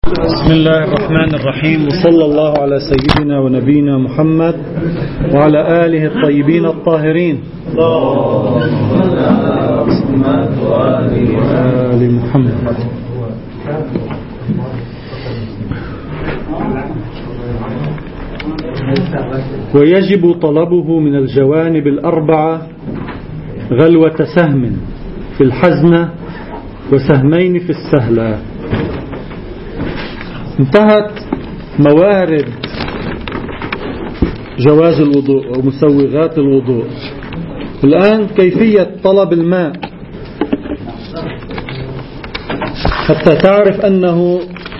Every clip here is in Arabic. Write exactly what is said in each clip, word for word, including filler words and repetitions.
بسم الله الرحمن الرحيم، وصلى الله على سيدنا ونبينا محمد وعلى آله الطيبين الطاهرين آل محمد. ويجب طلبه من الجوانب الأربعة غلوة سهم في الحزنة وسهمين في السهلة. انتهت موارد جواز الوضوء ومسوغات الوضوء. الآن كيفية طلب الماء حتى تعرف أنه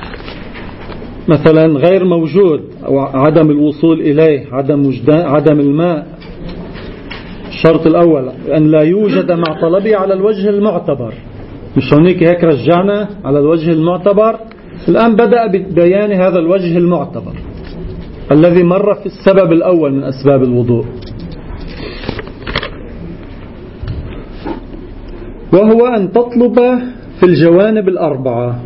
مثلا غير موجود أو عدم الوصول إليه، عدم عدم الماء. الشرط الأول أن لا يوجد مع طلبه على الوجه المعتبر. مش هونيك هيك رجعنا على الوجه المعتبر. الآن بدأ ببيان هذا الوجه المعتبر الذي مر في السبب الأول من أسباب الوضوء، وهو أن تطلب في الجوانب الأربعة.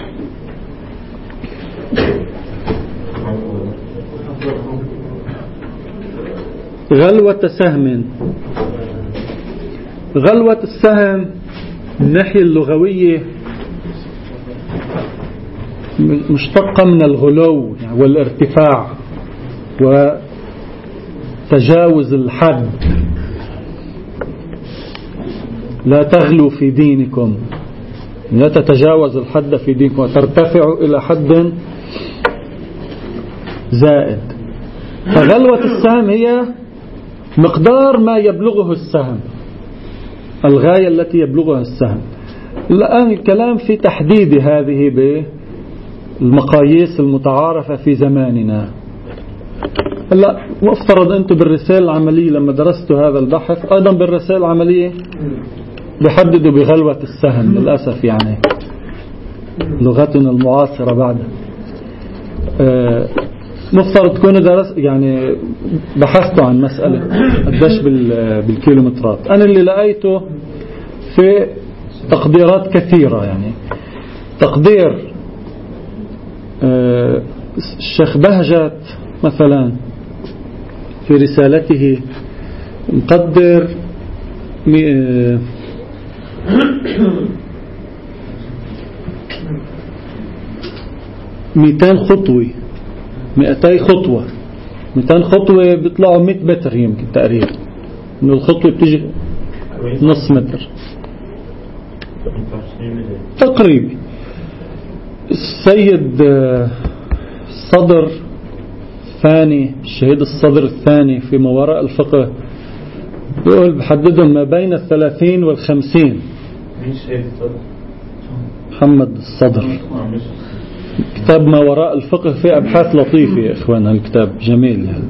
غلوة سهم. غلوة السهم من الناحية اللغوية مشتقة من الغلو والارتفاع وتجاوز الحد. لا تغلو في دينكم، لا تتجاوز الحد في دينكم وترتفع إلى حد زائد. فغلوة السهم هي مقدار ما يبلغه السهم، الغاية التي يبلغها السهم. الآن الكلام في تحديد هذه بالمقاييس المتعارفة في زماننا. هلا مفترض أنتم بالرسالة العملية لما درستوا هذا البحث أيضا بالرسالة العملية بيحددوا بغلوة السهم. للأسف يعني لغتنا المعاصرة بعد مفترض تكونوا درس يعني بحثتوا عن مسألة قديش بالكيلومترات. أنا اللي لقيته في تقديرات كثيرة، يعني تقدير الشيخ بهجت مثلا في رسالته مقدر مئتين خطوة، مئتي خطوة. مئتين خطوة بيطلعوا مئة متر يمكن تقريبا، إنه الخطوة بتيجي نص متر تقريبا. السيد الصدر الثاني، الشهيد الصدر الثاني في ما وراء الفقه بيقول بحددهم ما بين الثلاثين والخمسين. محمد الصدر، كتاب ما وراء الفقه في أبحاث لطيفة يا إخوان، الكتاب جميل يعني.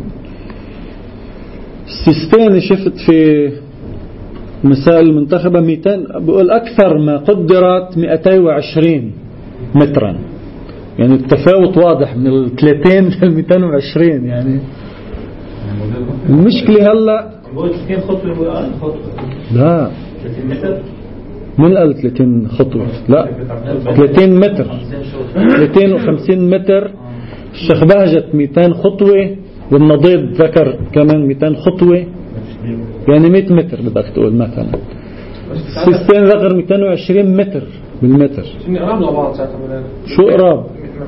السيستاني شفت في مسائل المنتخبة مئتين، بقول أكثر ما قدرت مئتين وعشرين مترا، يعني التفاوت واضح من الثلاثين لل مئتين وعشرين. يعني المشكلة هلا لا من قال ثلاثين خطوة، لا ثلاثين متر، ثلاثين وخمسين متر. الشيخ بهجت مئتين خطوة، والنضيد ذكر كمان مئتين خطوة، يعني مئة متر بدك تقول مثلا. السيستين ذكر مئتين وعشرين متر بالمتر. شو قراب؟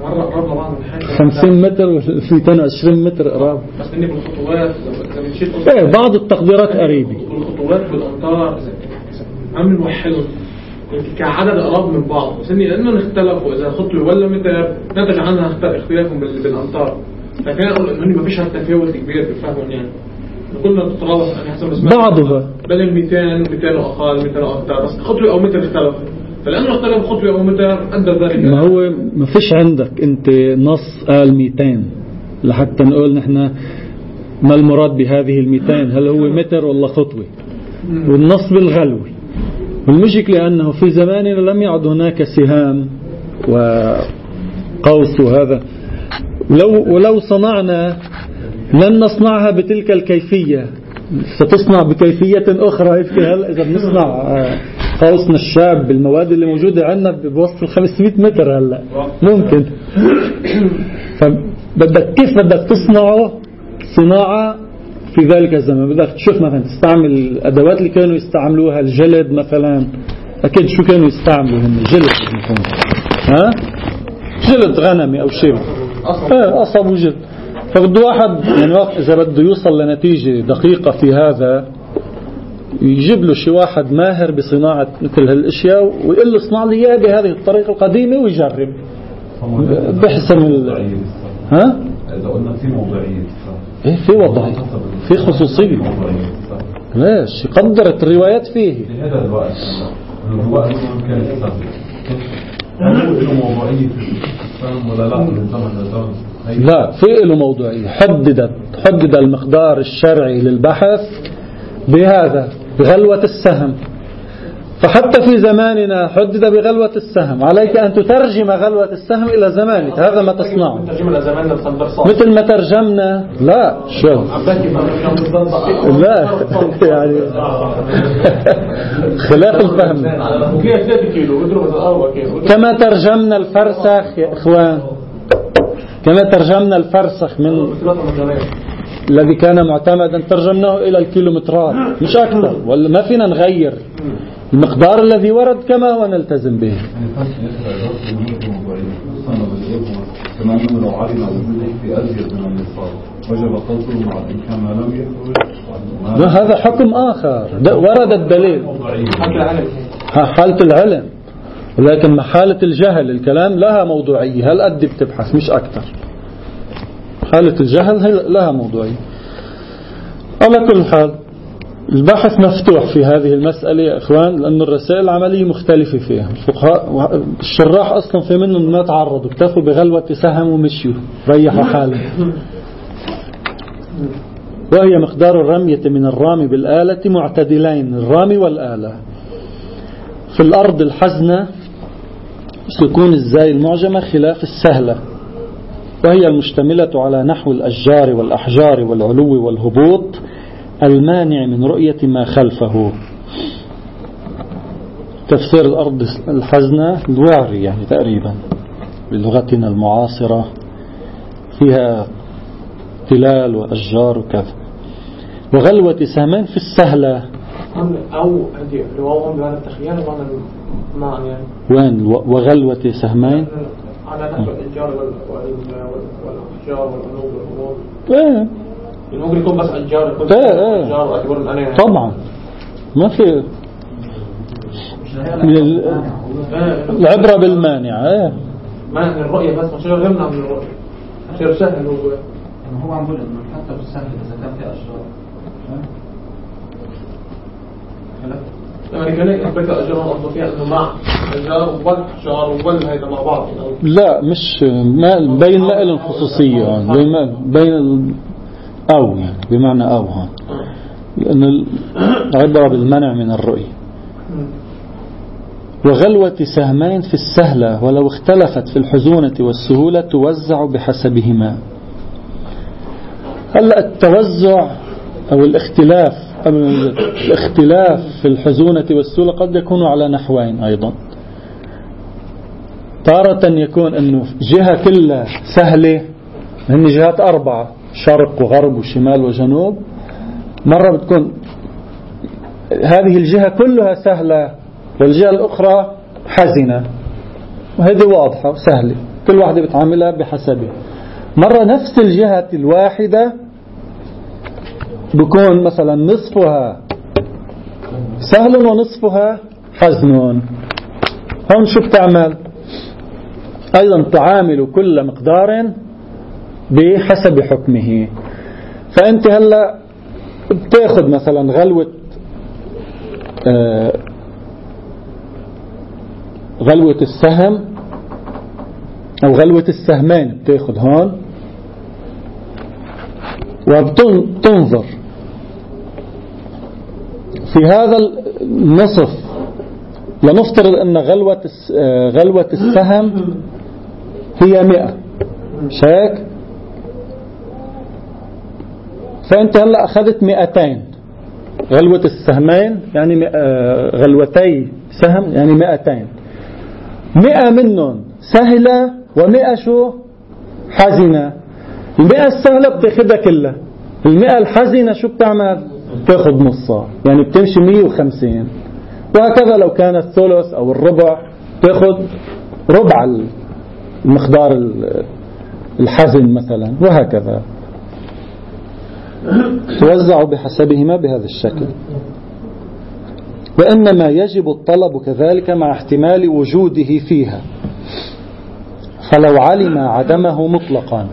خمسين متر و مئتين وعشرين متر قراب. بس اني بالخطوات ايه بعض التقديرات قريبة. بالخطوات بالامتار عم نوحدهم كعدد قراب من بعض، بس اني لانه اختلفوا اذا خطوه ولا متر نتج عنها اختلافهم بالامتار. فكان اقول انه ما فيش تفاوت كبير بالفهم، يعني كلنا نتراوح يعني حسب اسمها بعضها بين مئتين مئتين واقل مئتين واكثر، بس خطوه او متر اختلف. فلانه اختلف خطوه او متر ادى ذلك. ما هو ما فيش عندك انت نص قال مئتين لحتى نقول نحن ما المراد بهذه المئتين، هل هو متر ولا خطوه؟ والنص بالغلو. والمشكلة أنه في زماننا لم يعد هناك سهام وقوس وهذا، ولو, ولو صنعنا لن نصنعها بتلك الكيفية، ستصنع بكيفية أخرى. هل إذا بنصنع قوسنا الشاب بالمواد اللي موجودة عندنا بوسط الخمسمائة متر هلا ممكن. فبدك كيف بدك تصنعه صناعة في ذلك الزمن؟ بدك تشوف مثلا تستعمل الأدوات اللي كانوا يستعملوها، الجلد مثلا. أكيد شو كانوا يستعملوا هم؟ جلد مثلا، ها جلد غنمي أو شيء، ايه قصب وجلد. فبده واحد يعني إذا بده يوصل لنتيجة دقيقة في هذا يجيب له شي واحد ماهر بصناعة مثل هالاشياء ويقول له اصنع لي اياه بهذه الطريقة القديمة ويجرب بحسب ال... ها؟ إذا قلنا في موضوعية ايه في وضعية، في خصوصية. ليش؟ قدرت الروايات فيه. في هذا الوقت الوقت ممكن يستخدم له موضوعية ولا لا؟ لا، في له موضوعية. حددت حدد المقدار الشرعي للبحث بهذا بغلوة السهم. فحتى في زماننا حدد بغلوة السهم. عليك أن تترجم غلوة السهم إلى زمانك. هذا ما تصنعه مثل ما ترجمنا. لا شو لا يعني خلاف الفهم. كما ترجمنا الفرسخ يا إخوان، كما ترجمنا الفرسخ من الذي كان معتمدا ترجمناه إلى الكيلومترات مش أكثر، ولا ما فينا نغير المقدار الذي ورد كما هو نلتزم به. هذا حكم آخر ورد الدليل حالة العلم، ولكن محالة الجهل الكلام لها موضوعية. هل قد بتبحث مش أكثر. حالة الجهل لها موضوعية. على كل حال البحث مفتوح في هذه المسألة يا إخوان، لأن الرسائل العملية مختلفة فيها. الفقهاء الشراح أصلا في منهم ما تعرضوا، اكتفوا بغلوة سهم ومشيوا ريحوا حالهم. وهي مقدار الرمية من الرامي بالآلة معتدلين، الرامي والآلة. في الأرض الحزنة سكون الزاي المعجمة خلاف السهلة، وهي المشتملة على نحو الأشجار والأحجار والعلو والهبوط المانع من رؤية ما خلفه. تفسير الأرض الحزنة الوعري يعني تقريبا بلغتنا المعاصرة، فيها تلال وأشجار وكذا. وغلوة سهمان في السهلة أو هدي رواهم بهذا التخيل وانا ما يعني وين وغلوة سهمان على نحو الأشجار والأحجار والعلو والهبوط. ايه ممكن يكون بس أشجار يكون ايه أشجار وأكبر من أنا طبعا ما في من العبرة بالمانع. ايه مانع من الرؤية بس مش يمنع من الرؤية شيء سهل. هو هو عم بقول إنه حتى في السهل إذا كان في أشجار يعني كان يثبت أجرهم أصلا فيها إنه مع أجار وأحجار وبل هيدا مع بعض. لا مش ما بين نقل الخصوصية يعني بين بين ال... أو يعني بمعنى أو ها لأن العبرة بالمنع من الرؤية. وغلوة سهمين في السهلة ولو اختلفت في الحزونة والسهولة توزع بحسبهما. هلأ التوزع أو الاختلاف الاختلاف في الحزونة والسهولة قد يكون على نحوين أيضا. تارة يكون أنه جهة كلها سهلة، هن جهات أربعة شرق وغرب وشمال وجنوب. مرة بتكون هذه الجهة كلها سهلة والجهة الأخرى حزنة، وهذه واضحة وسهلة كل واحدة بتعاملها بحسبها. مرة نفس الجهة الواحدة بكون مثلا نصفها سهل ونصفها حزن. هون شو بتعمل؟ أيضا تعامل كل مقدار بحسب حكمه. فأنت هلأ بتاخد مثلا غلوة آه غلوة السهم أو غلوة السهمين بتاخد هون وبتنظر في هذا النصف. لنفترض أن غلوة غلوة السهم هي مئة شاك، فأنت هلأ أخذت مئتين. غلوة السهمين يعني غلوتي سهم يعني مئتين، مئة منهم سهلة ومئة شو حزنة. المئة السهلة بتاخدها كلها، المئة الحزنة شو بتعمل؟ بتاخد نصها، يعني بتمشي مئة وخمسين. وهكذا لو كان الثلث أو الربع تاخد ربع المقدار الحزن مثلا، وهكذا توزع بحسبهما بهذا الشكل. وإنما يجب الطلب كذلك مع احتمال وجوده فيها، فلو علم عدمه مطلقا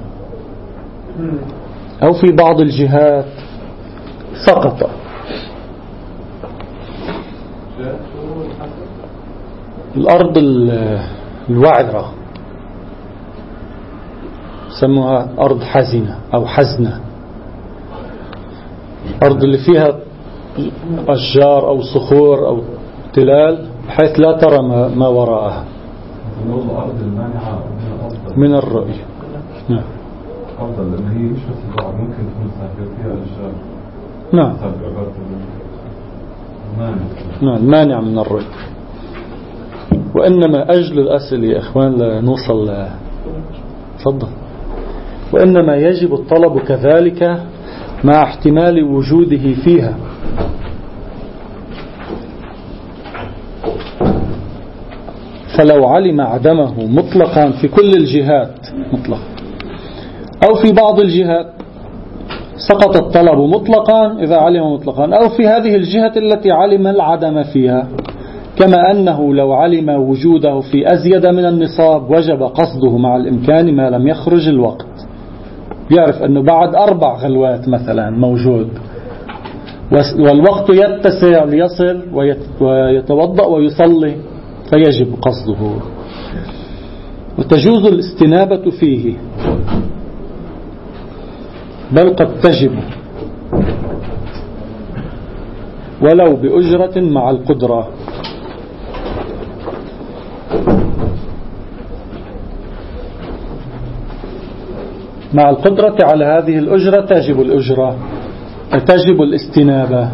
أو في بعض الجهات سقط. الأرض الوعرة سموها أرض حزنة أو حزنة، أرض اللي فيها أشجار أو صخور أو تلال بحيث لا ترى ما وراءها من الرؤية. نعم أفضل، لأن هي مش بس البعض ممكن تكون سافر فيها أشجار. نعم نعم مانع من الرؤية. وإنما أجل الأسئلة يا إخوان لنوصل ل... تفضل. وإنما يجب الطلب كذلك مع احتمال وجوده فيها، فلو علم عدمه مطلقا في كل الجهات مطلقا أو في بعض الجهات سقط الطلب مطلقا إذا علم مطلقا، أو في هذه الجهة التي علم العدم فيها، كما أنه لو علم وجوده في أزيد من النصاب وجب قصده مع الإمكان ما لم يخرج الوقت. يعرف أنه بعد أربع غلوات مثلا موجود والوقت يتسع ليصل ويتوضأ ويصلي فيجب قصده. وتجوز الاستنابة فيه، بل قد تجب ولو بأجرة مع القدرة. مع القدرة على هذه الأجرة تجب الأجرة، تجب الاستنابة.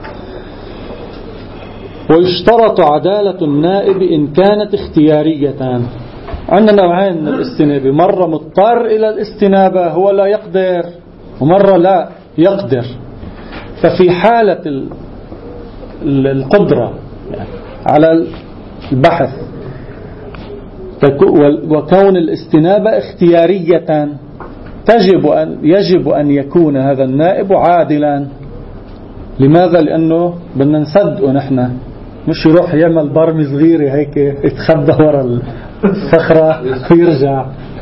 ويشترط عدالة النائب إن كانت اختيارية. عندنا نوعين من الاستنابة، مرة مضطر إلى الاستنابة هو لا يقدر، ومرة لا يقدر. ففي حالة القدرة على البحث وكون الاستنابة اختيارية تجب أن يجب أن يكون هذا النائب عادلا. لماذا؟ لأنه بدنا نصدقه نحن، مش يروح يعمل برمي صغيرة هيك يتخبى وراء الصخرة ويرجع.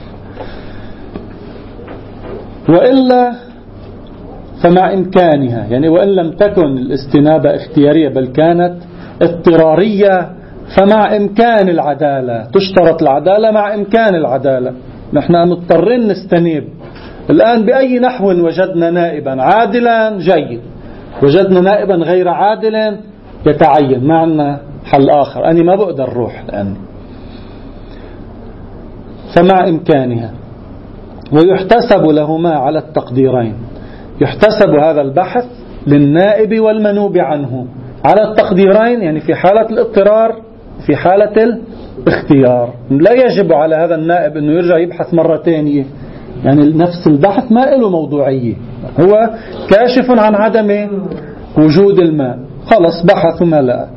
وإلا فمع إمكانها، يعني وإن لم تكن الاستنابة اختيارية بل كانت اضطرارية فمع إمكان العدالة. تشترط العدالة مع إمكان العدالة. نحن مضطرين نستنيب الآن بأي نحو وجدنا نائبا عادلا جيد، وجدنا نائبا غير عادل يتعين، ما عندنا حل آخر، أنا ما بقدر أروح الآن. فمع إمكانها. ويحتسب لهما على التقديرين، يحتسب هذا البحث للنائب والمنوب عنه على التقديرين، يعني في حالة الاضطرار في حالة الاختيار. لا يجب على هذا النائب أنه يرجع يبحث مرة ثانية، يعني نفس البحث ما له موضوعية، هو كاشف عن عدم وجود الماء، خلص بحث وما لقى.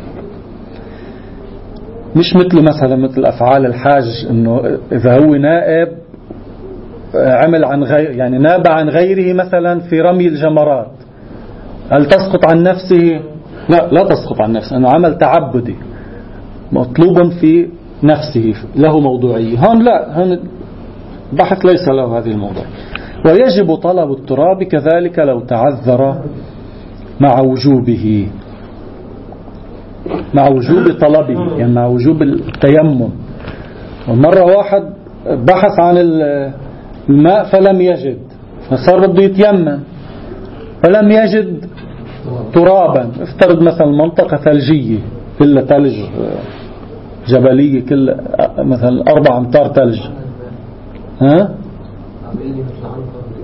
مش مثل مثلا مثل أفعال الحاج، أنه إذا هو نائب عمل عن غير، يعني ناب عن غيره مثلا في رمي الجمرات، هل تسقط عن نفسه؟ لا لا تسقط عن نفسه، أنه عمل تعبدي مطلوب في نفسه له موضوعية. هون لا، هون بحث ليس له هذه الموضوع. ويجب طلب التراب كذلك لو تعذر مع وجوبه، مع وجوب طلبه، يعني مع وجوب التيمم. ومرة واحد بحث عن الماء فلم يجد، فصار بده يتيمم فلم يجد ترابا. افترض مثلا منطقة ثلجية كلها ثلج، جبلية كلها مثلا أربع أمتار ثلج، ها؟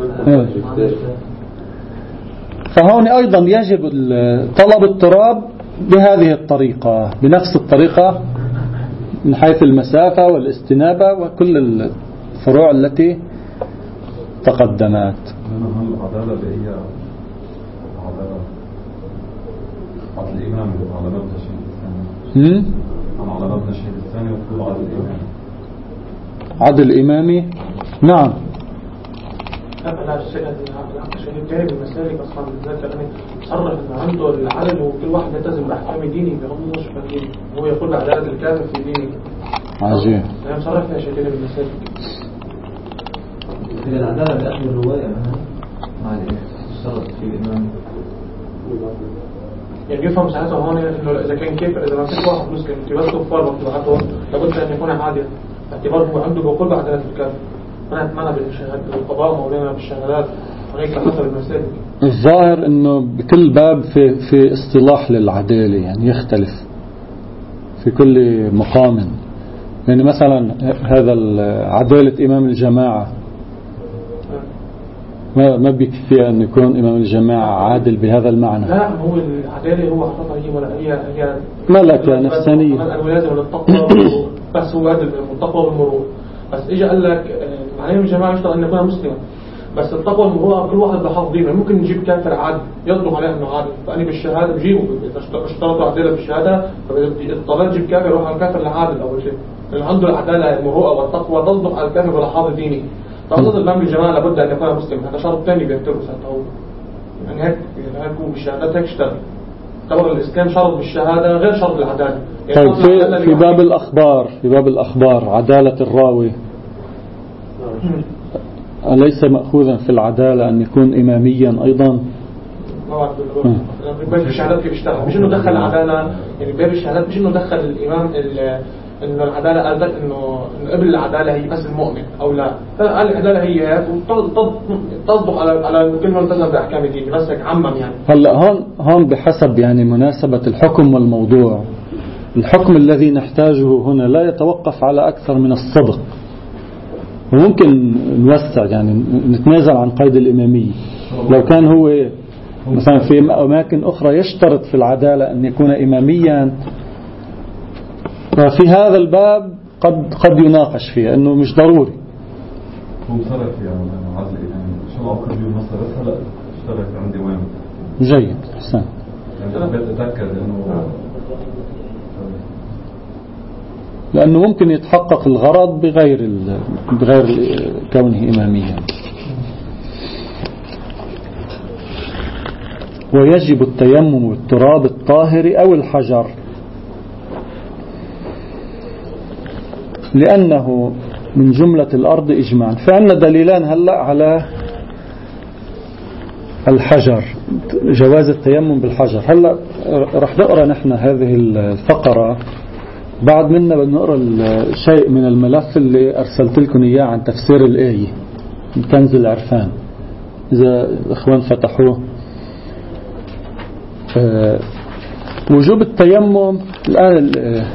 فهون أيضا يجب طلب التراب بهذه الطريقة، بنفس الطريقة من حيث المسافة والاستنابة وكل الفروع التي تقدمت. العدالة اللي هي عدالة عدل الإمام على مبنى الشيء الثاني، أم على مبنى الشيء الثاني وتقول عدل الإمام. عدل إمامي نعم. لا الشيء عشان الجانب المسالك أصلا بالذات يعني صرح إنه عنده العدل وكل واحد يلتزم بأحكام ديني بهم مش فاهمين، هو يقول بعدالة الكافر في دينه. عجيب. يعني صرح فيها شيء جانب المسالك. إذا العدالة بأخذ الرواية مع الشرط في الإمام يعني يفهم ساعتها هون إنه إذا كان كافر، إذا ما فيش واحد مسلم في بس كفار مطلوعاته لابد أن يكون عادل، اعتباره هو عنده بيقول بعدالة الكافر. أنا أتمنى بالشهادة بالقضاء مولانا بالشهادات هيك حسب المسالك. الظاهر إنه بكل باب في في اصطلاح للعدالة يعني يختلف في كل مقام. يعني مثلا هذا عدالة إمام الجماعة ما ما بيكفي أن يكون إمام الجماعة عادل بهذا المعنى. لا هو العدالة هو حطها هي ولا هي هي ملكة نفسانية. الولازم والتقوى بس هو عدل التقوى والمرور. بس إجا قال لك معناه الجماعة يشتغل أن يكون مسلما، بس التقوى والمروءة كل واحد بحافظ دينه. ممكن نجيب كافر عادل يطلق عليه انه عادل، فأنا بالشهادة بجيبه إذا اشترطوا عدالة بالشهادة، فإذا طلعت جيب كافر يروح على الكافر العادل أول شيء، لأنه عنده العدالة المروءة والتقوى تصدق على الكافر ولا حافظ ديني. فأصل الإمام الجماعة لابد أن يكون مسلم، هذا شرط ثاني بيعتبره ساعتها هو. يعني هيك هيك هو بالشهادات هيك اشتغل. طبعا الإسلام شرط بالشهادة غير شرط العدالة. طيب في في باب الأخبار في باب الأخبار عدالة الراوي أليس مأخوذا في العدالة أن يكون إماميا أيضا؟ باب الشهادات كيف اشتغل؟ مش إنه دخل العدالة، يعني باب الشهادات مش إنه دخل الإمام إنه العدالة قال إنه قبل العدالة هي بس المؤمن أو لا، قال العدالة هي تصدق على على كل من التزم بأحكام الدين، بس عمم يعني. هلا هون هون بحسب يعني مناسبة الحكم والموضوع. الحكم الذي نحتاجه هنا لا يتوقف على أكثر من الصدق، وممكن نوسع يعني نتنازل عن قيد الإمامية. لو كان هو مثلا في أماكن أخرى يشترط في العدالة أن يكون إماميا، ففي هذا الباب قد قد يناقش فيه أنه مش ضروري. هو صرف يعني عدل الإمامي شو العقد اليوم مصر بس هلا اشترك عندي وين جيد حسن. يعني بتأكد إنه لأنه ممكن يتحقق الغرض بغير بغير كونه إماميا. ويجب التيمم بالتراب الطاهر أو الحجر، لأنه من جملة الأرض إجماعا. فعندنا دليلان هلأ على الحجر، جواز التيمم بالحجر. هلأ رح نقرأ نحن هذه الفقرة، بعد منا بنقرأ شيء من الملف اللي أرسلت لكم إياه عن تفسير الآية من كنز العرفان، إذا الأخوان فتحوه. أه وجوب التيمم الآن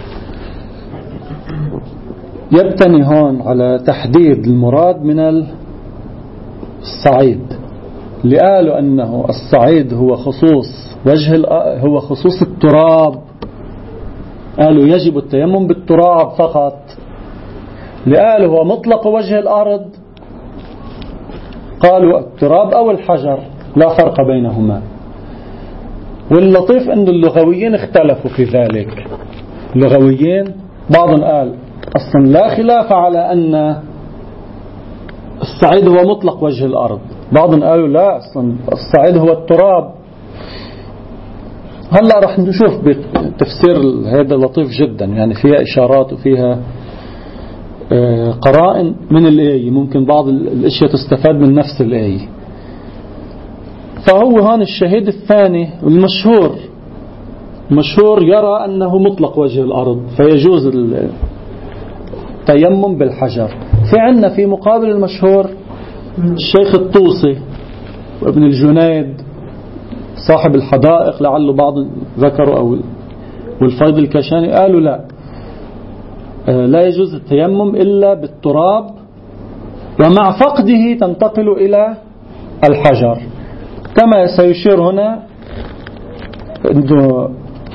يبتني هون على تحديد المراد من الصعيد، اللي قالوا أنه الصعيد هو خصوص وجه هو خصوص التراب، قالوا يجب التيمم بالتراب فقط. اللي قالوا هو مطلق وجه الأرض قالوا التراب أو الحجر لا فرق بينهما. واللطيف أن اللغويين اختلفوا في ذلك. اللغويين بعضهم قال أصلا لا خلاف على أن الصعيد هو مطلق وجه الأرض، بعضهم قالوا لا أصلا الصعيد هو التراب. هلأ رح نشوف بتفسير هذا لطيف جدا، يعني فيها إشارات وفيها قرائن من الآية، ممكن بعض الأشياء تستفاد من نفس الآية. فهو هون الشهيد الثاني المشهور مشهور يرى أنه مطلق وجه الأرض فيجوز التيمم بالحجر. في عنا في مقابل المشهور الشيخ الطوسي وابن الجنيد صاحب الحدائق، لعله بعض ذكروا، أو والفيض الكشاني، قالوا لا لا يجوز التيمم إلا بالتراب، ومع فقده تنتقل إلى الحجر. كما سيشير هنا أنه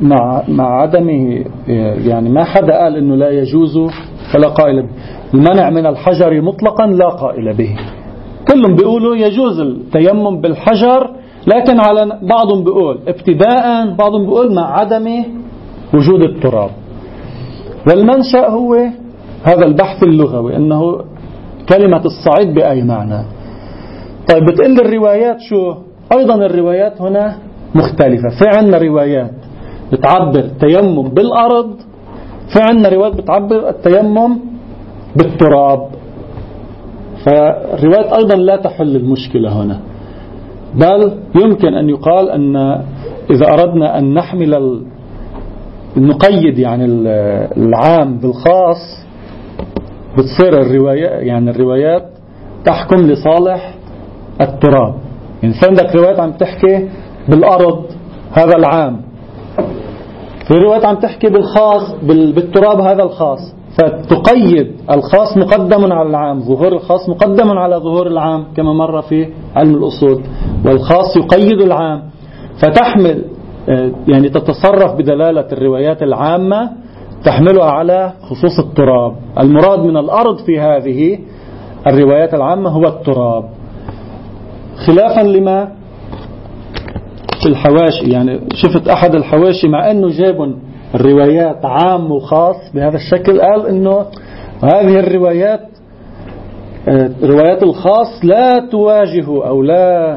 مع مع عدمه، يعني ما حدا قال إنه لا يجوز ولا قائل به. المنع من الحجر مطلقا لا قائل به، كلهم بيقولوا يجوز التيمم بالحجر، لكن على بعضهم بيقول ابتداء، بعضهم بيقول مع عدم وجود التراب. والمنشأ هو هذا البحث اللغوي، أنه كلمة الصعيد بأي معنى. طيب بتقول الروايات شو؟ أيضا الروايات هنا مختلفة. في عنا روايات بتعبر تيمم بالأرض، في عنا روايات بتعبر التيمم بالتراب. فالروايات أيضا لا تحل المشكلة هنا، بل يمكن أن يقال أن إذا أردنا أن نحمل نقيد يعني العام بالخاص، بتصير الروايات يعني الروايات تحكم لصالح التراب. يعني عندك روايات عم تحكي بالأرض هذا العام، في روايات عم تحكي بالخاص بالتراب هذا الخاص، فتقيد الخاص مقدم على العام، ظهور الخاص مقدم على ظهور العام كما مر في علم الأصول، والخاص يقيد العام، فتحمل يعني تتصرف بدلالة الروايات العامة تحملها على خصوص التراب. المراد من الأرض في هذه الروايات العامة هو التراب، خلافا لما في الحواشي. يعني شفت أحد الحواشي مع أنه جاب الروايات عام وخاص بهذا الشكل، قال أنه هذه الروايات روايات الخاص لا تواجه أو لا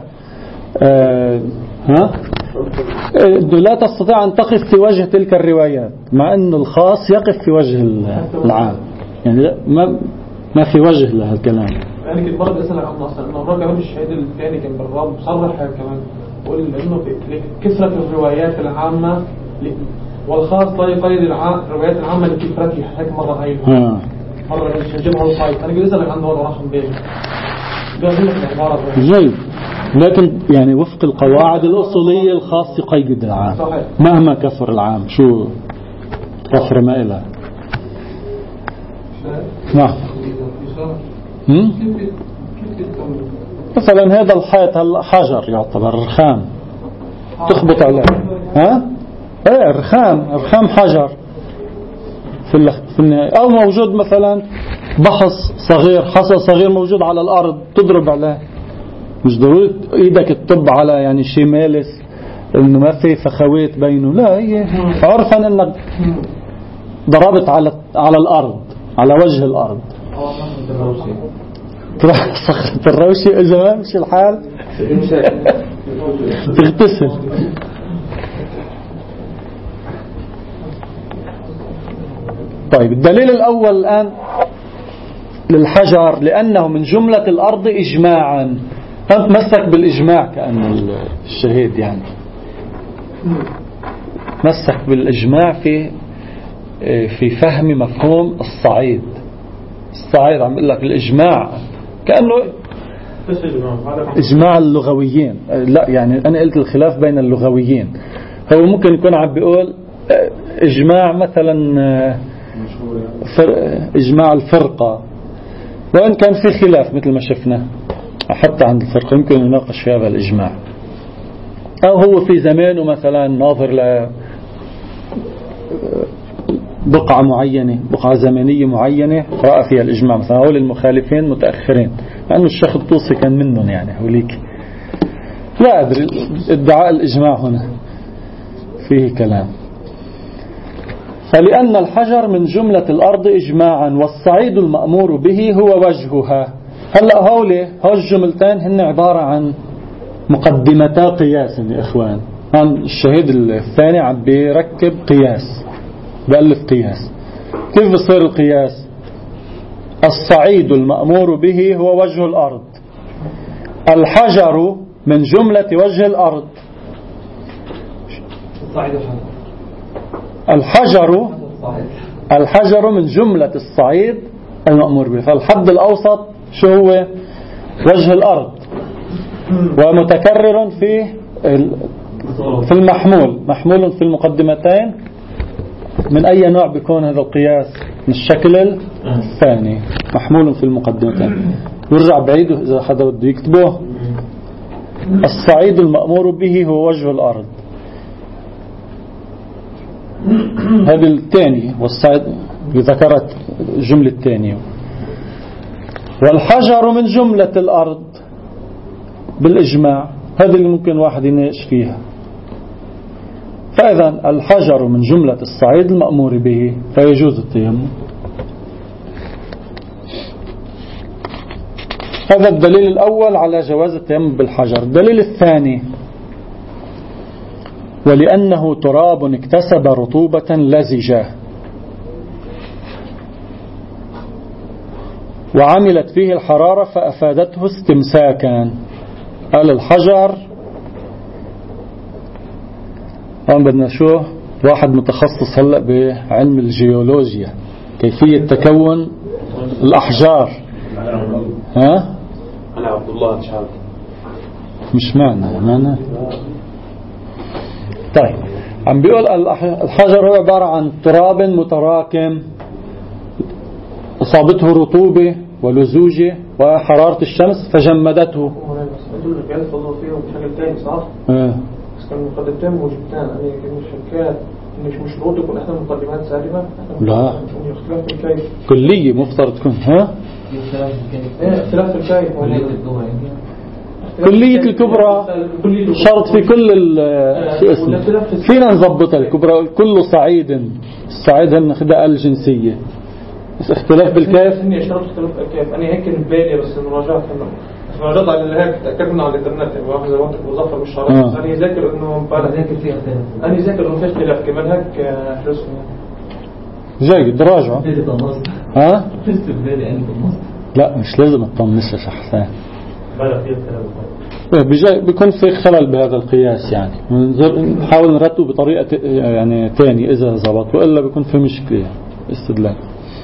ها لا تستطيع أن تقف في وجه تلك الروايات، مع أن الخاص يقف في وجه العام. يعني ما ما في وجه لهذا الكلام. يعني كنت برضه أسأل عن أصلا إنه الرجل كمان الشهيد الثاني كان بالرب صرح كمان قول إنه كثرة الروايات العامة والخاص لا يقيد الروايات العامة لكثرتها. هيك مرة هاي مرة نجيبها الخايط. أنا قلت أسألك عنده رقم بيه جيد، لكن يعني وفق القواعد الأصولية الخاص يقيد العام مهما كثر العام، شو كثر ما إله. نعم. مثلا هذا الحيط حجر يعتبر رخام تخبط عليه، ها ايه رخام رخام حجر في في النهاية. أو موجود مثلا بحص صغير، حصى صغير موجود على الأرض تضرب عليه، مش ضروري ايدك تطب على يعني شيء مالس انه ما في فخويت بينه، لا هي عرفا انك ضربت على على الارض على وجه الارض. تروح صخرة الروشي اذا ما مش الحال تغتسل. طيب الدليل الاول الان للحجر لانه من جملة الارض اجماعا. أنت مسك بالإجماع كأنه الشهيد يعني مسك بالإجماع في في فهم مفهوم الصعيد. الصعيد عم يقول لك الإجماع كأنه إجماع اللغويين، لا يعني أنا قلت الخلاف بين اللغويين. هو ممكن يكون عم بيقول إجماع مثلا إجماع الفرقة، وإن كان في خلاف مثل ما شفنا حتى عند الفرقة يمكن يناقش في هذا الإجماع. أو هو في زمانه مثلا ناظر ل بقعة معينة بقعة زمنية معينة رأى فيها الإجماع، مثلا هؤلاء المخالفين متأخرين، لأنه الشيخ الطوسي كان منهم يعني هوليك. لا أدري ادعاء الإجماع هنا فيه كلام. فلأن الحجر من جملة الأرض إجماعا والصعيد المأمور به هو وجهها. هلأ هؤلاء هؤلاء الجملتين هن عبارة عن مقدمتا قياس يا إخوان. الشهيد الثاني عم بيركب قياس، بألف قياس. كيف بصير القياس؟ الصعيد المأمور به هو وجه الأرض، الحجر من جملة وجه الأرض. الحجر الحجر من جملة الصعيد المأمور به. فالحد الأوسط شو هو؟ وجه الأرض، ومتكرر في في المحمول، محمول في المقدمتين. من أي نوع بيكون هذا القياس؟ من الشكل الثاني، محمول في المقدمتين. يرجع بعيده إذا حدا بده يكتبه. الصعيد المأمور به هو وجه الأرض، هذه الثانية والصعيد ذكرت الجملة الثانية. والحجر من جملة الأرض بالإجماع، هذه اللي ممكن واحد يناقش فيها. فإذا الحجر من جملة الصعيد المأمور به فيجوز التيمم. هذا الدليل الأول على جواز التيمم بالحجر. الدليل الثاني: ولأنه تراب اكتسب رطوبة لزجة وعملت فيه الحرارة فأفادته استمساكا. قال الحجر، الآن بدنا نشوف واحد متخصص هلأ بعلم الجيولوجيا، كيفية تكون الأحجار. ها؟ أنا عبد الله شاب. مش معنى معنى طيب، عم بيقول الحجر هو عبارة عن تراب متراكم أصابته رطوبة ولزوجة وحرارة الشمس فجمدته. بشكل تاني صح؟ اه بس كان مقدمتين موجودتان، يعني مش حكاية مش مش شروط يكون احنا مقدمات سالبة. لا، اختلاف في الكيف كلية مفترض تكون. ها؟ اختلاف في الكيف. كلية الكبرى شرط في كل شو اسمه، فينا نضبط الكبرى كله صعيد. الصعيد هناخدها الجنسية، بس اختلاف بالكيف. اني اشترط اختلاف بالكيف. انا هيك ببالي بس المراجعة مراجعة على اللي هيك تأكدنا على الانترنت. يعني واحد زي وقت مظفر مش عارف. انا ذاكر انه انا ذاكر فيه انا ذاكر انه في اختلاف كمان هيك حرصنا جيد راجعوا. ها؟ لا مش لازم تطنش يا حسين. بيكون في خلل بهذا القياس، يعني نحاول نرتبه بطريقة يعني ثانية إذا زبط، وإلا بيكون في مشكلة استدلال.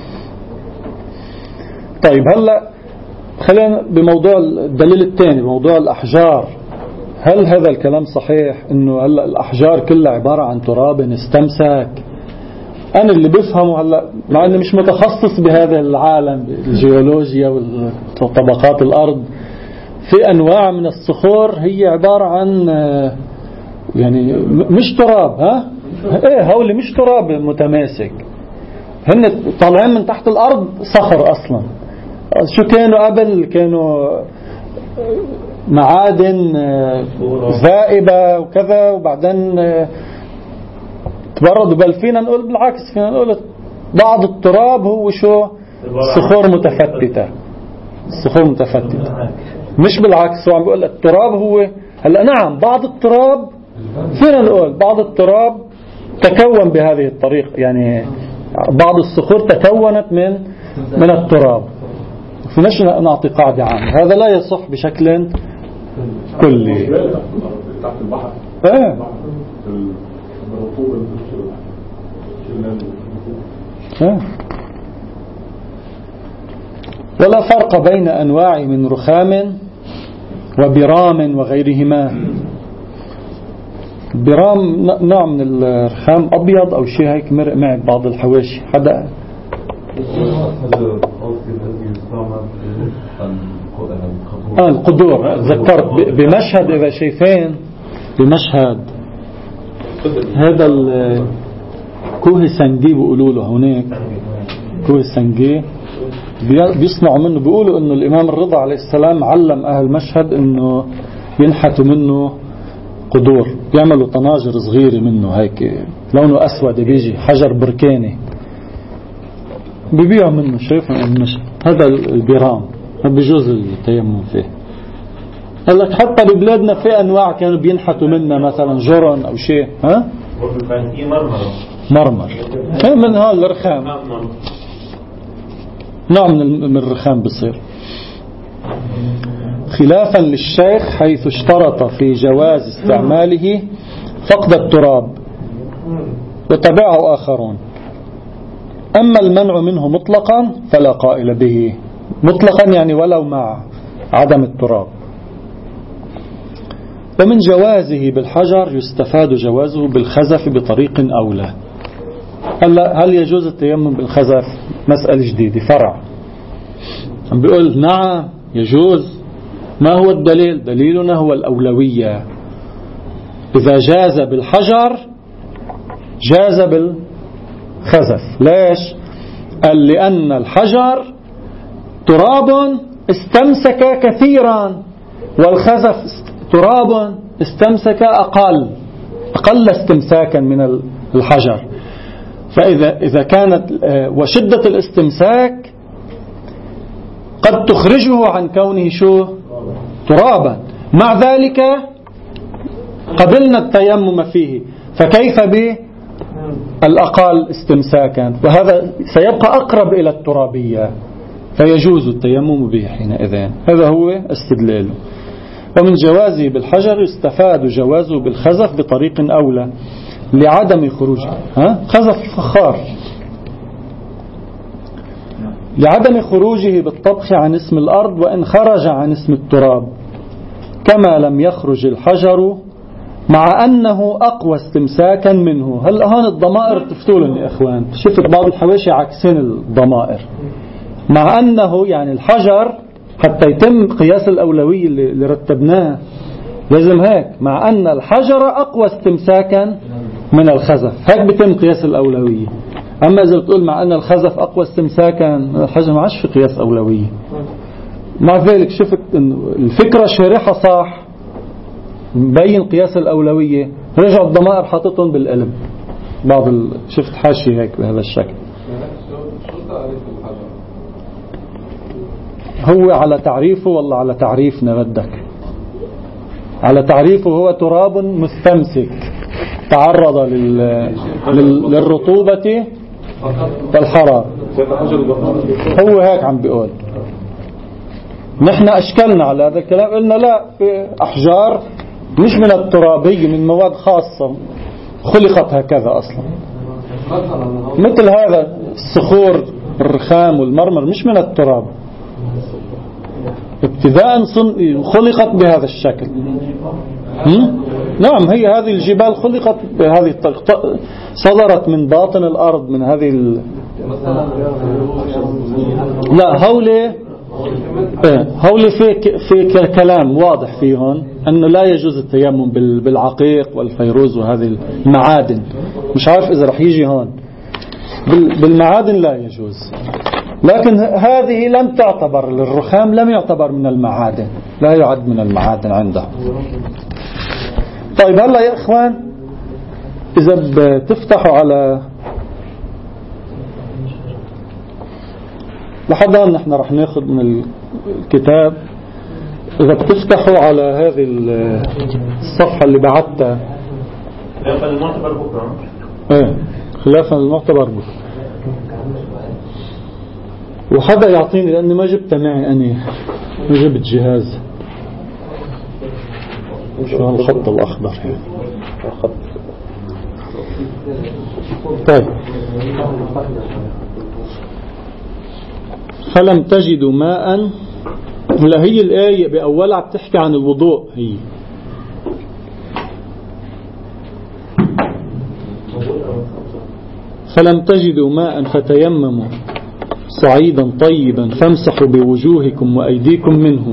طيب هلا خلينا بموضوع الدليل الثاني، بموضوع الأحجار. هل هذا الكلام صحيح إنه هلا الأحجار كلها عبارة عن تراب استمسك؟ أنا اللي بفهمه هلا، مع إني مش متخصص بهذا العالم الجيولوجيا وطبقات الأرض، في أنواع من الصخور هي عبارة عن يعني مش تراب. ها ايه هؤلاء مش تراب متماسك، هن طالعين من تحت الأرض صخر أصلا. شو كانوا قبل؟ كانوا معادن ذائبة وكذا، وبعدين تبردوا. بل فينا نقول بالعكس، فينا نقول بعض التراب هو شو؟ صخور متفتتة. الصخور متفتتة مش بالعكس. هو عم بيقول التراب هو هلا نعم بعض التراب فينا نقول بعض التراب تكون بهذه الطريقة، يعني بعض الصخور تكونت من من التراب. فنش نعطي قاعدة عامة، هذا لا يصح بشكل كلي. تحت البحر ايه ايه ولا فرق بين أنواع من رخام وبرام وغيرهما. برام نوع من الرخام أبيض أو شيء هيك مرق معي بعض الحواشي. حدا آه القدور ذكرت بمشهد، إذا شايفين بمشهد هذا الكوه السنجي بيقولوا له هناك كوه السنجي بيصنعوا منه. بيقولوا انه الامام الرضا عليه السلام علم اهل مشهد انه ينحتوا منه قدور، يعملوا طناجر صغيرة منه هيك لونه اسود، بيجي حجر بركاني بيبيعوا منه. شايفهم المشهد هذا البرام بيجوز التيمم فيه. قال لك حتى ببلادنا في انواع كانوا بينحتوا منها مثلا جرن او شيء. ها مرمر من هذا الرخام، نوع من الرخام بصير. خلافا للشيخ حيث اشترط في جواز استعماله فقد التراب وتبعه آخرون. أما المنع منه مطلقا فلا قائل به، مطلقا يعني ولو مع عدم التراب. ومن جوازه بالحجر يستفاد جوازه بالخزف بطريق أولى. هلا هل يجوز التيمم بالخزف؟ مسألة جديدة فرع. عم بيقول نعم يجوز. ما هو الدليل؟ دليلنا هو الأولوية. إذا جاز بالحجر جاز بالخزف. ليش؟ قال لأن الحجر تراب استمسك كثيرا، والخزف تراب استمسك أقل أقل استمساكا من الحجر. فإذا إذا كانت وشدة الاستمساك قد تخرجه عن كونه شو ترابا، مع ذلك قبلنا التيمم فيه، فكيف بالأقل استمساكا؟ وهذا سيبقى أقرب إلى الترابية، فيجوز التيمم به حينئذ. هذا هو استدلاله. ومن جوازه بالحجر يستفاد جوازه بالخزف بطريق أولى لعدم خروجه. ها؟ خزف الفخار لعدم خروجه بالطبخ عن اسم الأرض وإن خرج عن اسم التراب، كما لم يخرج الحجر مع أنه أقوى استمساكا منه. هل هون الضمائر تفتولن يا إخوان؟ شفت بعض الحواشي عكسين الضمائر. مع أنه يعني الحجر حتى يتم قياس الأولوية اللي رتبناه لازم هيك، مع أن الحجر أقوى استمساكا من الخزف، هيك بيتم قياس الأولوية. أما إذا بتقول مع أن الخزف أقوى استمساكا من الحجر، ما عادش في قياس أولوية. مع ذلك شفت الفكرة شارحة صح، مبين قياس الأولوية، رجع الضمائر حاططهم بالقلب. بعض ال... شفت حاشي هيك بهذا الشكل. هو على تعريفه والله على تعريفنا بدك؟ على تعريفه هو تراب مستمسك تعرض لل... لل... للرطوبة والحرارة. هو هيك عم بيقول. نحن أشكلنا على هذا الكلام، قلنا لا، في أحجار مش من الترابية، من مواد خاصة خلقت هكذا أصلا، مثل هذا الصخور الرخام والمرمر مش من التراب، ابتداء خلقت بهذا الشكل. نعم، هي هذه الجبال خلقت بهذه الطريقة، صدرت من باطن الأرض من هذه ال... لا هولي هولي في في كلام واضح فيهن أنه لا يجوز التيمم بالعقيق والفيروز وهذه المعادن. مش عارف إذا رح يجي هون بالمعادن لا يجوز، لكن هذه لم تعتبر، الرخام لم يعتبر من المعادن، لا يعد من المعادن عنده. طيب هلا يا إخوان، إذا بتفتحوا على لحد الآن نحن رح ناخذ من الكتاب، إذا بتفتحوا على هذه الصفحة اللي بعتها خلافا المعتبر بكرة. ايه خلافا المعتبر بكرة. وحدا يعطيني، لأني ما جبتها معي، أنا ما جبت جهاز. شو هالخط الأخضر؟ طيب، فلم تجدوا ماء. لا، هي الآية بأولها بتحكي عن الوضوء. هي فلم تجدوا ماء فتيمموا صعيدا طيبا فامسحوا بوجوهكم وأيديكم منه.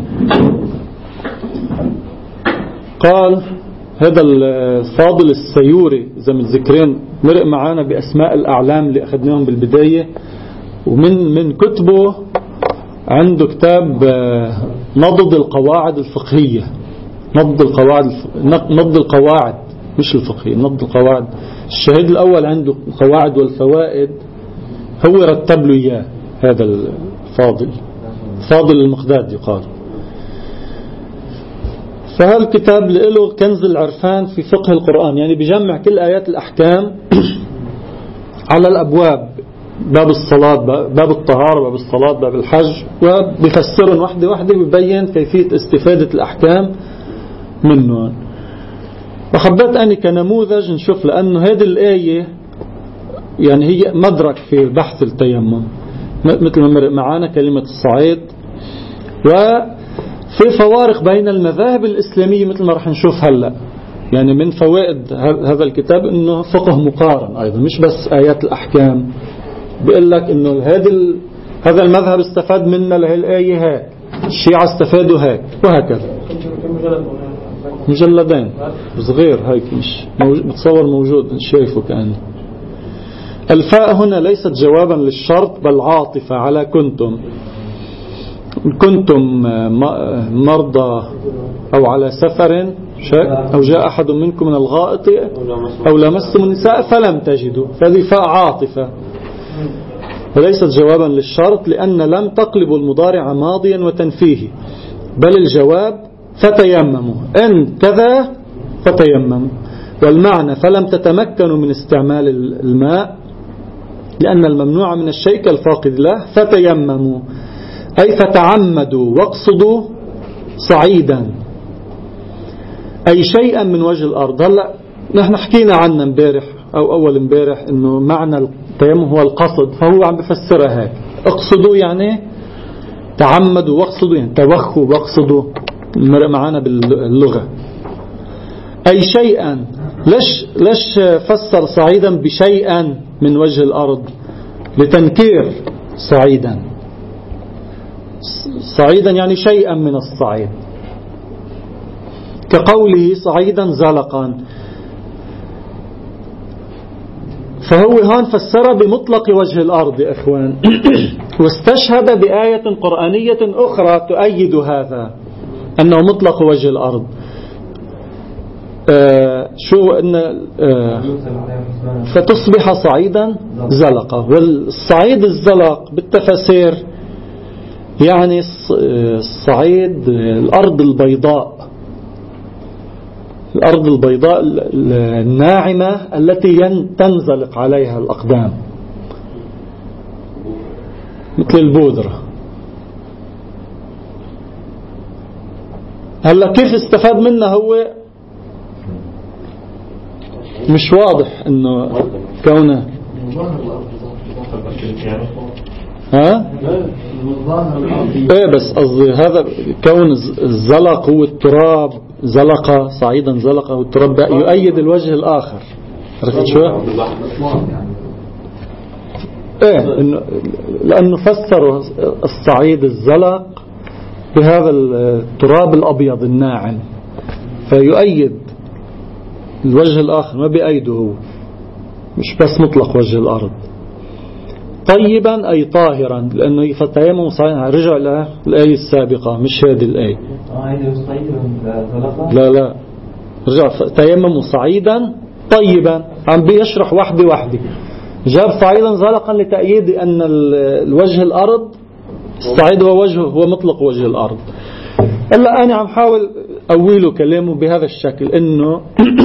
قال هذا الفاضل السيوري زي ما الذكرين مرق معانا بأسماء الأعلام اللي أخذناهم بالبداية، ومن من كتبه عنده كتاب نضد القواعد الفقهية. نضد القواعد نضد القواعد مش الفقهية، نضد القواعد. الشهيد الأول عنده القواعد والفوائد، هو رتب له إياه هذا الفاضل، فاضل المقداد يقال. فهالكتاب له كنز العرفان في فقه القرآن، يعني بيجمع كل آيات الأحكام على الأبواب، باب الصلاة، باب الطهارة، باب الصلاة، باب الحج، وبيفسرهم واحدة واحدة ويبين كيفية استفادة الأحكام منه. وحبيت أني كنموذج نشوف، لأنه هذه الآية يعني هي مدرك في بحث التيمم، مثل ما مرق معانا كلمة الصعيد. وفي فوارق بين المذاهب الإسلامية مثل ما رح نشوف هلأ. يعني من فوائد هذا الكتاب أنه فقه مقارن أيضا، مش بس آيات الأحكام. بيقول لك أنه هذا هذا المذهب استفاد منه لهي الآية هيك، الشيعة استفادوا هيك، وهكذا. مجلدين صغير هيك، مش موجود، بتصور موجود شايفه كأنه الفاء هنا ليست جوابا للشرط بل عاطفة على كنتم. كنتم مرضى أو على سفر أو جاء أحد منكم من الغائط أو لمستم النساء فلم تجدوا، فهذه فاء عاطفة وليست جوابا للشرط، لأن لم تقلب المضارع ماضيا وتنفيه، بل الجواب فتيمموا إن كذا فتيمموا. والمعنى فلم تتمكنوا من استعمال الماء لأن الممنوع من الشيء كالفاقد له، فتيمموا أي فتعمدوا واقصدوا صعيدا أي شيئا من وجه الأرض. هلأ نحن حكينا عنه امبارح أو أول امبارح إنه معنى التيمم هو القصد، فهو عم بفسرها هيك. اقصدوا يعني تعمدوا واقصدوا يعني توخوا واقصدوا معنا باللغة. أي شيئا، ليش ليش فسر صعيدا بشيئا من وجه الأرض؟ لتنكير صعيدا. صعيدا يعني شيئا من الصعيد، كقوله صعيدا زلقا، فهو هون فسر بمطلق وجه الأرض يا إخوان. واستشهد بآية قرآنية أخرى تؤيد هذا أنه مطلق وجه الأرض. آه شو أن آه فتصبح صعيدا زلقا. والصعيد الزلق بالتفسير يعني الصعيد الأرض البيضاء، الأرض البيضاء الناعمة التي تنزلق عليها الأقدام مثل البودرة. هلا كيف استفاد منها هو مش واضح انه كونه ها ايه، بس قصدي هذا كون الزلق هو التراب، زلقة صعيدا زلقة والتراب يؤيد الوجه الآخر. عرفت شو؟ ايه إنه لأنه فسروا الصعيد الزلق بهذا التراب الأبيض الناعم، فيؤيد الوجه الآخر، ما بيأيده هو، مش بس مطلق وجه الأرض. طيبا أي طاهرا، لأنه فتيمم صحيح رجع للآية السابقة مش هذه الآية. لا لا رجع تيمم صعيدا طيبا، عم بيشرح وحده وحده. جاب صعيدا زلقا لتأييد أن الوجه الأرض الصعيد هو وجهه هو مطلق وجه الأرض. إلا أنا عم حاول أويله كلامه بهذا الشكل، إنه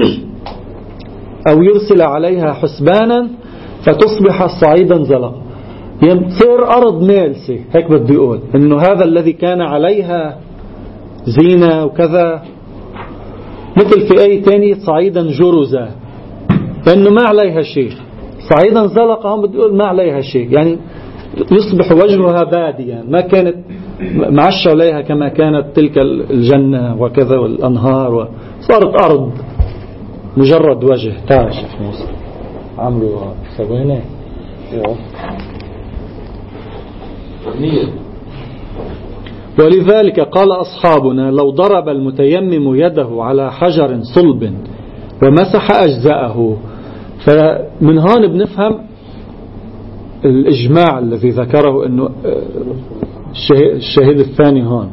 أو يرسل عليها حسبانا فتصبح صعيدا زلقا، يعني تصير أرض مالسة، هيك بده يقول إنه هذا الذي كان عليها زينة وكذا، مثل في أي تاني صعيدا جرزا، لأنه ما عليها شيء. صعيدا زلقا هم بده يقول ما عليها شيء، يعني يصبح وجهها باديا، ما كانت معشة عليها كما كانت تلك الجنة وكذا والأنهار، وصارت أرض مجرد وجه. تعال شيخ موسى عمرو سوينا ولذلك قال أصحابنا لو ضرب المتيمم يده على حجر صلب ومسح أجزاءه. فمن هون بنفهم الإجماع الذي ذكره أنه الشهيد الثاني هون،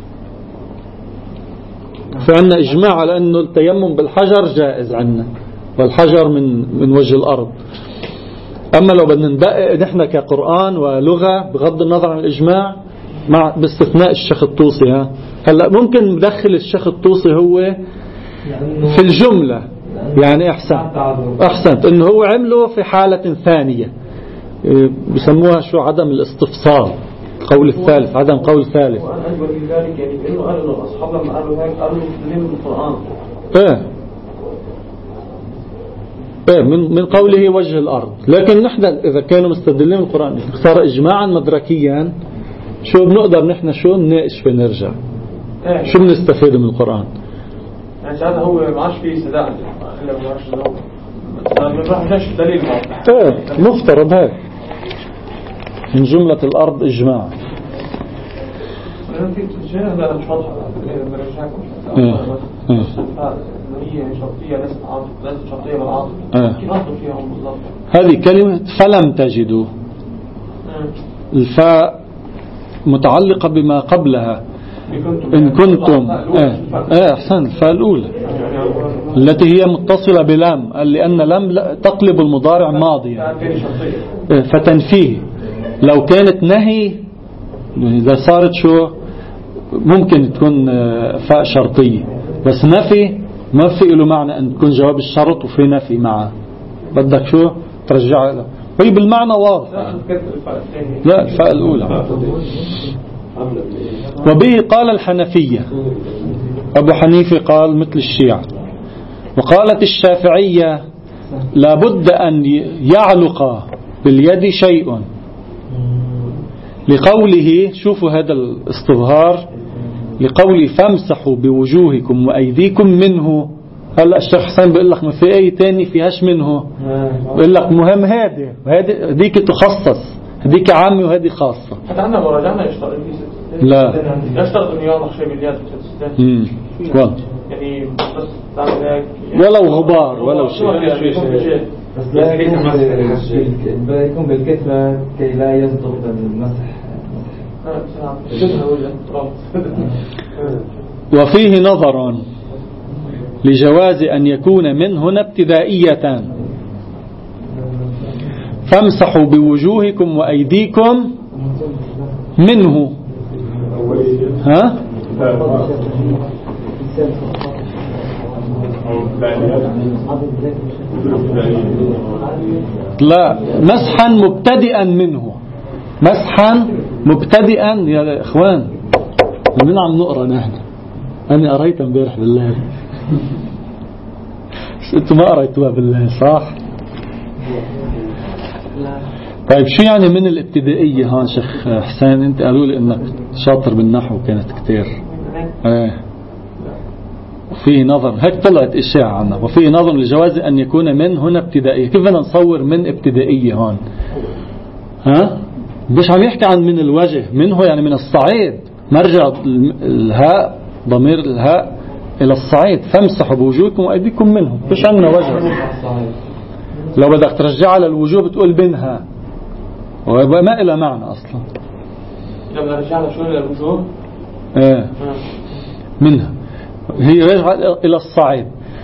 فعندنا إجماع على أنه التيمم بالحجر جائز عنا، والحجر من من وجه الأرض. أما لو بدنا ندقق نحن كقرآن ولغة بغض النظر عن الإجماع مع باستثناء الشيخ الطوسي، ها هلا ممكن ندخل الشيخ الطوسي هو في الجملة، يعني أحسن أحسنت إنه هو عمله في حالة ثانية بسموها شو عدم الاستفصال، قول الثالث، عدم قول ثالث. وأنا أجمل في ذلك يعني إنه قال إنه أصحاب لما قالوا هيك قالوا من القرآن. إيه إيه من من قوله وجه الأرض، لكن نحن إذا كانوا مستدلين القرآن صار إجماعا مدركيا، شو بنقدر نحن شو نناقش في نرجع إيه. شو بنستفيد من القرآن؟ يعني هذا هو ما عادش فيه سداد إلا ما عادش له ما راح دليل واضح. إيه مفترض هيك من جملة الأرض إجماع. في شيء هذا مش واضح برجعكم هي شرطية ليست عاطفة ليست شرطية بالعاطفة كيف أصل فيهم بالضبط؟ هذه كلمة فلم تجدوا الفاء متعلقة بما قبلها إن كنتم آه. آه أحسن الفاء الأولى التي هي متصلة بلام لأن لم تقلب المضارع ماضيا آه. فتنفيه لو كانت نهي إذا صارت شو ممكن تكون فاء شرطية بس نفي ما في له معنى أن تكون جواب الشرط وفي نفي معه بدك شو ترجع له وهي بالمعنى واضح لا الفاء الأولى. وبه قال الحنفية أبو حنيفة قال مثل الشيعة وقالت الشافعية لابد أن يعلق باليد شيء لقوله شوفوا هذا الاستظهار لقوله فامسحوا بوجوهكم وأيديكم منه. هلأ الشيخ حسين بيقول لك ما في أي تاني فيهاش منه بيقول لك مهم هذه وهذه هذيك تخصص هذيك عامة وهذه خاصة حتى عنا لو رجعنا يشتغل في لا يشتغل إنه يوضح شيء باليد امم والله يعني بس تعمل هيك ولو غبار ولو شيء بس لا يكون بالكتفة كي لا يصدر بالمسح. وفيه نظر لجواز أن يكون من هنا ابتدائية فامسحوا بوجوهكم وأيديكم منه ها لا مسحا مبتدئا منه مسحا مبتدئا يا اخوان من عم نقرأ نحن انا قريت امبارح بالله انتوا ما قريتوها بالله صح طيب شو يعني من الابتدائية هون شيخ حسين انت قالوا لي انك شاطر بالنحو كانت كتير ايه وفيه نظر هيك طلعت اشاعة عنا وفيه نظر لجواز ان يكون من هنا ابتدائية كيف بدنا نصور من ابتدائية هون ها مش عم يحكي عن من الوجه منه يعني من الصعيد مرجع الهاء ضمير الهاء الى الصعيد فامسحوا بوجوهكم وايديكم منه مش عندنا وجه لو بدك ترجعها للوجوه بتقول بينها ويبقى ما إلى معنى أصلا لما رجعنا شوية للوجوه ايه منها هي رجعت إلى الصعيد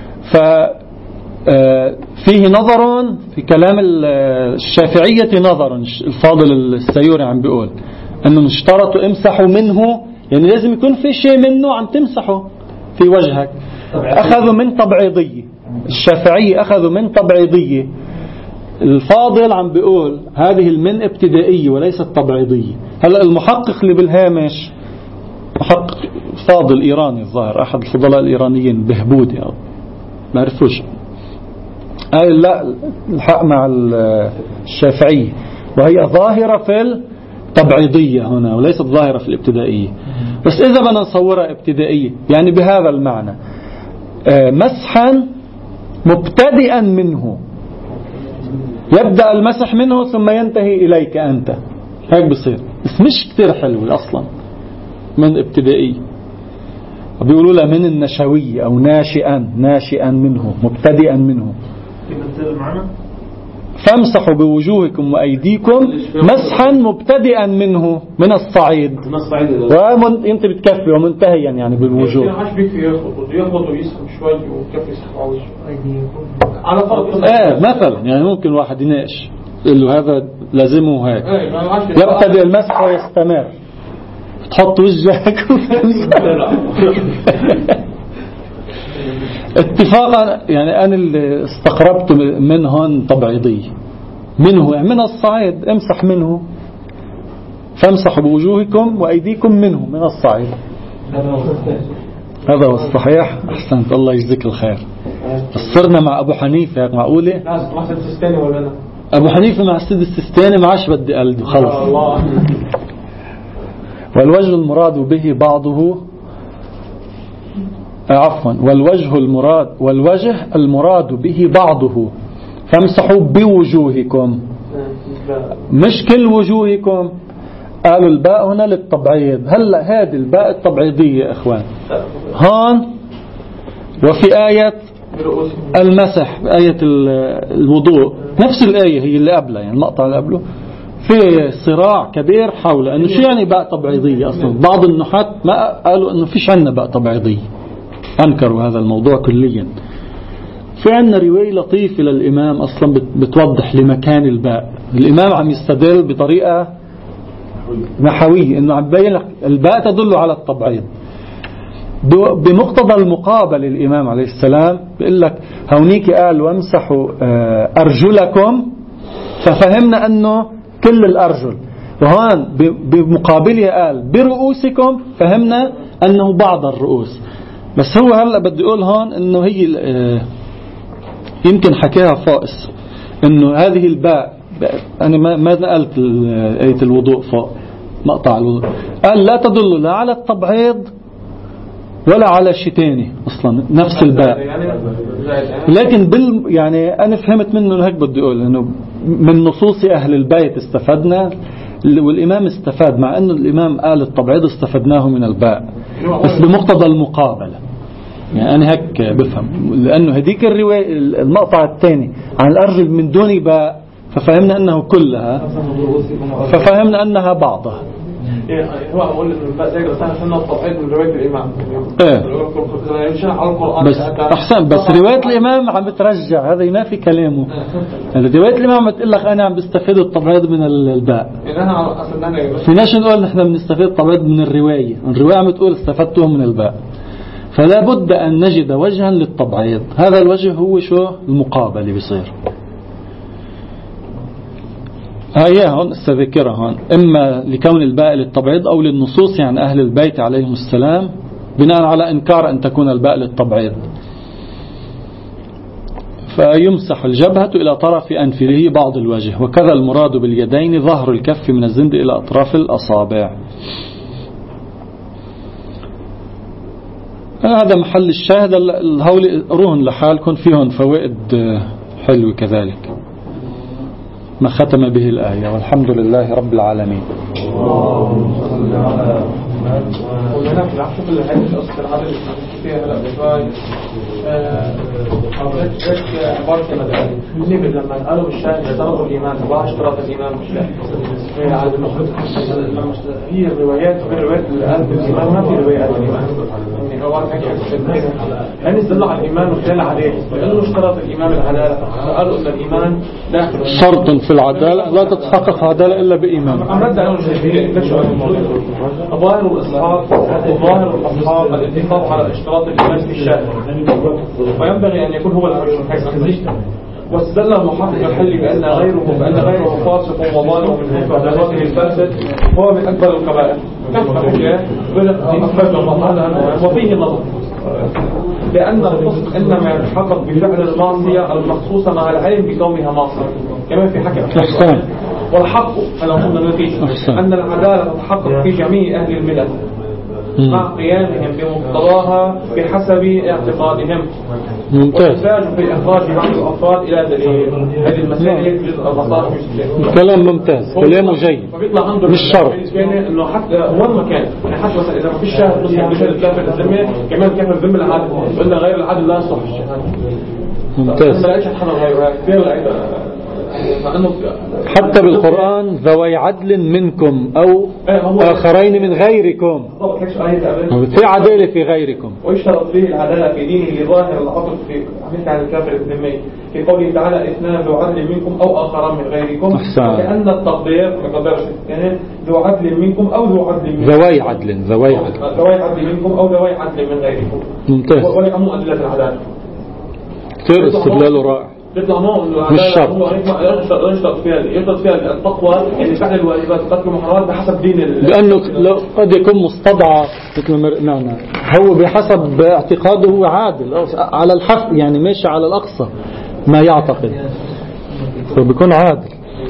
ففيه نظر في كلام الشافعية نظر الفاضل السيوري عم بيقول أنه اشترطوا امسحوا منه يعني لازم يكون في شيء منه عم تمسحه في وجهك أخذوا من تبعيضية الشافعية أخذوا من تبعيضية الفاضل عم بيقول هذه المن ابتدائية وليست تبعيضية. هلأ المحقق اللي بالهامش محقق فاضل إيراني الظاهر أحد الفضلاء الإيرانيين بهبودي أو ما عرفوش قال لا الحق مع الشافعية وهي ظاهرة في التبعيضية هنا وليست ظاهرة في الابتدائية. بس إذا بدنا نصورها ابتدائية يعني بهذا المعنى مسحا مبتدئا منه يبدأ المسح منه ثم ينتهي إليك أنت هيك بصير بس مش كتير حلو أصلا من ابتدائي بيقولوا له من النشوي أو ناشئا ناشئا منه مبتدئا منه فامسحوا بوجوهكم وأيديكم مسحا مبتدئا منه من الصعيد وانت بتكفي ومنتهيا يعني بالوجوه يخبط ويسحب شوي وكفي يسحب على على فرض ايه مثلا يعني ممكن واحد يناقش يقول له هذا لازمه هيك يبتدئ المسح ويستمر تحط وجهك اتفاقا يعني أنا اللي استقربت من هون تبعيضية منه يعني من الصعيد امسح منه فامسحوا بوجوهكم وأيديكم منه من الصعيد هذا هو الصحيح. أحسنت الله يجزيك الخير. صرنا مع أبو حنيفة معقولة أبو حنيفة مع السيد السيستاني ما عاش بدي قلده خلص. والوجه المراد به بعضه عفوا والوجه المراد والوجه المراد به بعضه فامسحوا بوجوهكم مش كل وجوهكم قالوا الباء هنا للتبعيض. هلا هذه الباء التبعيضية يا إخوان هون وفي آية المسح آية الوضوء نفس الآية هي اللي قبلها، يعني المقطع اللي قبله في صراع كبير حول أنه شو يعني باء تبعيضية أصلا. بعض النحاة ما قالوا أنه فيش عنا باء تبعيضية، أنكروا هذا الموضوع كليا. في عنا رواية لطيفة للإمام أصلا بتوضح لمكان الباء. الإمام عم يستدل بطريقة نحوية أنه عم يبين لك الباء تدل على التبعيض بمقتضى المقابل. الإمام عليه السلام بيقول لك هونيك قال وامسحوا أرجلكم، ففهمنا أنه كل الأرجل، وهون بمقابلها قال برؤوسكم، فهمنا أنه بعض الرؤوس. بس هو هلأ بدي أقول هون أنه هي يمكن حكيها فائس أنه هذه الباء، أنا ما نقلت آية الوضوء فوق مقطع الوضوء، قال لا تدل لا على التبعيض ولا على شيء تاني أصلا، نفس الباء. لكن بال يعني أنا فهمت منه هيك بدي أقول أنه من نصوص أهل البيت استفدنا، والإمام استفاد، مع أنه الإمام قال التبعيض استفدناه من الباء بس بمقتضى المقابلة. يعني أنا هيك بفهم، لأنه هديك الرواية المقطع الثاني عن الأرجل من دون باء ففهمنا أنه كلها، ففهمنا أنها بعضها. هو أقول إن الباء زي رسالة سنة التبعيض من رواية الإمام. إيه بس أحسن، بس رواية الإمام عم بترجع هذا ينافي كلامه. رواية الإمام بتقول لك أنا عم بستفيد التبعيض من الباء، فيناش نقول نحن بنستفيد التبعيض من الرواية. الرواية عم بتقول استفدته من الباء، فلا بد أن نجد وجها للتبعيض. هذا الوجه هو شو المقابل بيصير. هيا هون استذكرها هون، إما لكون الباء للتبعيض أو للنصوص يعني أهل البيت عليهم السلام، بناء على إنكار أن تكون الباء للتبعيض. فيمسح الجبهة إلى طرف أنفه بعض الوجه، وكذا المراد باليدين ظهر الكف من الزند إلى أطراف الأصابع. هذا محل الشاهد. الهول روهن لحالكم فيهن فوائد حلوة كذلك ما ختم به الآية. والحمد لله رب العالمين. وهناك العشق اللي هيك أصل عدد فيها هلا بشوي حضرتك عبارة كما اللي لما قالوا بالشاهد ضربوا الإيمان وباع اشتراط الإيمان بالشاهد هي عاد المخرج. هي الروايات غير روايات اللي قالت الإيمان، ما في روايات الإيمان يعني هو هيك يعني يدل على الإيمان وخلال عليه لأنه اشترط الإيمان العدالة، فقالوا أن الإيمان داخل شرط في العدالة، لا تتحقق عدالة إلا بإيمان. أمرد أنه شيء ظاهر الإصحاب وظاهر الأصحاب الاتفاق على اشتراط الإيمان في الشاهد، وينبغي أن يكون هو الأمر من حيث الزجت. واستدل المحقق الحلي بأن غيره بأن غيره فاسق وظالم من حيث عدالته الفاسد هو من أكبر الكبائر. كيف حكى أخرج الله وفيه نظر لأن الفسق إنما يتحقق بفعل المعصية المخصوصة مع العلم بكونها معصية، كما في حكي أحسن. والحق أنا قلنا النتيجة أن العدالة تتحقق في جميع أهل الملل مع قيامهم بمقتضاها بحسب اعتقادهم. ممتاز. في إخراج بعض الأفراد إلى دليل هذه المسائل جزء الرصاص. كلام ممتاز، كلامه جيد، مش شرط إنه حتى وين ما كان يعني حتى مثلا إذا ما فيش شاهد مسلم بشهادة الكافر الذمة كمان كافر الذمة العادل، قلنا غير العادل لا يصح الشهادة. ممتاز. ما لقيتش حدا غيره كثير حتى بالقرآن ذوي عدل منكم أو آخرين من غيركم، في عدالة في غيركم. ويشترط به العدالة في دينه لظاهر العقل في مثل عن الكافر الذمي في قوله تعالى اثنان ذو عدل منكم أو آخران من غيركم، لأن التقدير يعني ذو عدل منكم أو ذو عدل منكم ذوي عدل ذوي عدل ذوي عدل منكم أو ذوي عدل من غيركم. ممتاز. ولأمو أدلة العدالة كثير استدلاله رائع. يطلع معه انه العدالة هو يشترط فيها يشترط فيها التقوى يعني فعل الواجبات ترك المحرمات بحسب دين لأنه قد يكون مستضعف مثل ما قلنا، هو بحسب اعتقاده هو عادل على الحق يعني ماشي على الأقصى ما يعتقد فبيكون عادل.